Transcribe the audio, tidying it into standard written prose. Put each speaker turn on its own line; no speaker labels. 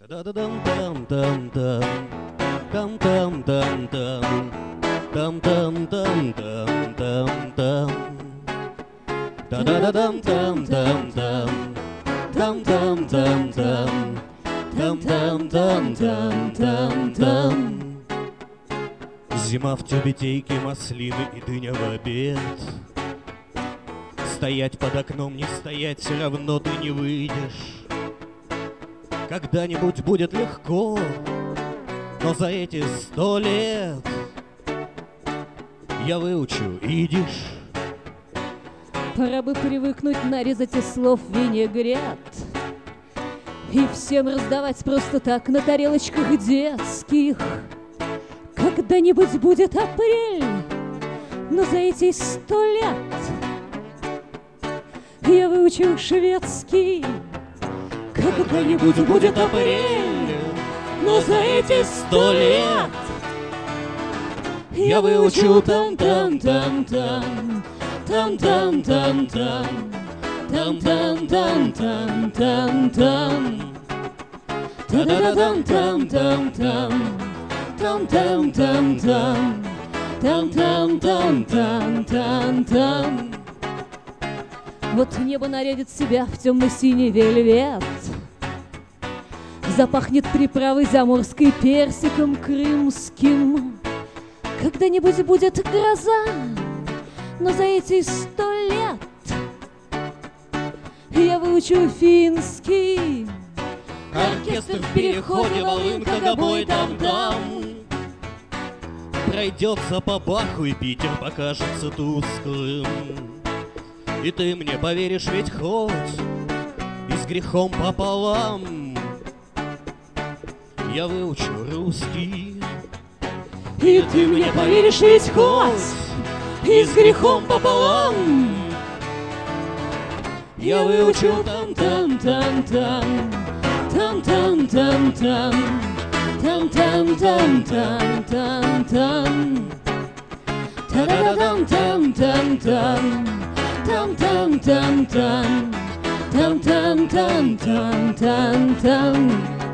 Зима в тюбетейке, маслины и дыня в обед. Стоять под окном, не стоять, все равно ты не выйдешь. Когда-нибудь будет легко, но за эти 100 лет я выучу идиш.
Пора бы привыкнуть нарезать из слов винегрет и всем раздавать просто так на тарелочках детских. Когда-нибудь будет апрель, но за эти 100 лет я выучу шведский. Когда-нибудь будет апрель, но за эти 100 лет я выучу там-там-там-там, там-там-там-там, там-там-там-там-там, та-да-да-там-там-там-там, там-там-там-там, там-там-там-там-там-там. Вот небо нарядит себя в темно-синий вельвет, запахнет приправой заморской, персиком крымским. Когда-нибудь будет гроза, но за эти 100 лет я выучу финский.
Оркестр в переходе, волынка, гобой, там-там. Пройдется по Баху, и Питер покажется тусклым. И ты мне поверишь, ведь хоть и с грехом пополам я выучу русский.
И ты мне поверишь, ведь хоть и с грехом пополам я выучу там-там-там-там, там-там-там-там, там-там-там-там-там, та-да-да-там-там-там-там, там-там-там-там, там-там-там-там-там-там.